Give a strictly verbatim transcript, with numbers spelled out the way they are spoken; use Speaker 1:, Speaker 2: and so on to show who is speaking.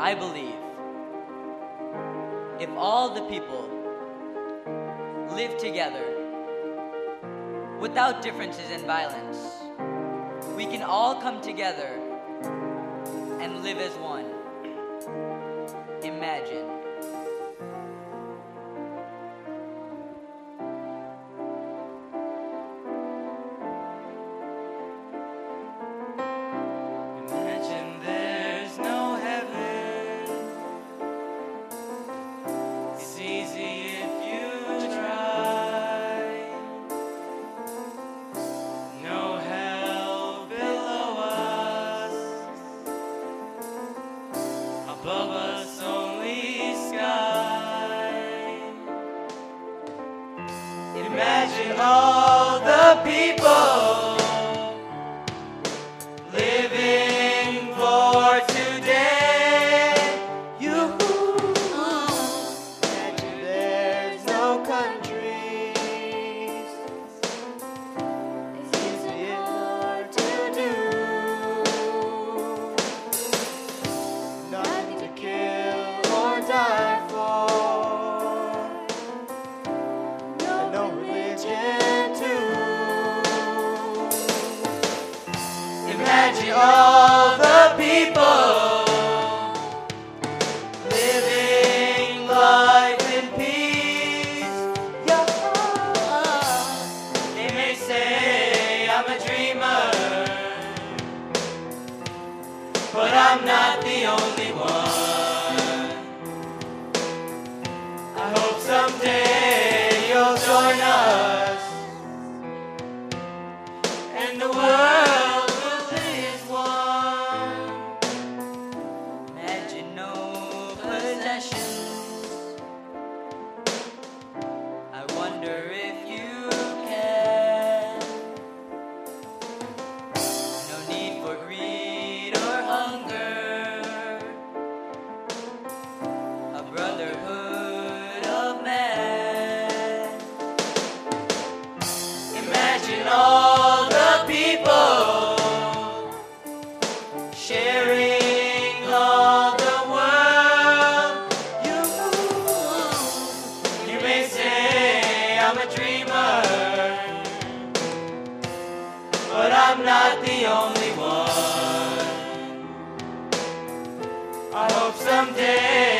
Speaker 1: I believe if all the people live together without differences and violence, we can all come together and live as one. Imagine.
Speaker 2: Imagine there's no heaven. It's easy if you try. No hell below us. Above us only sky. Imagine all the people living for today. You imagine there's no countries. It's easy hard to do. Nothing to kill or die for. And no religion too. Imagine all the people living life in peace. Yeah. They may say I'm a dreamer, but I'm not the only one. I hope someday you'll join us, and the world will be as one.
Speaker 1: Imagine no possessions. I wonder if you can. No need for greed or hunger. A brotherhood of man.
Speaker 2: Imagine all the people sharing all the world. You, you may say I'm a dreamer, but I'm not the only one. I hope someday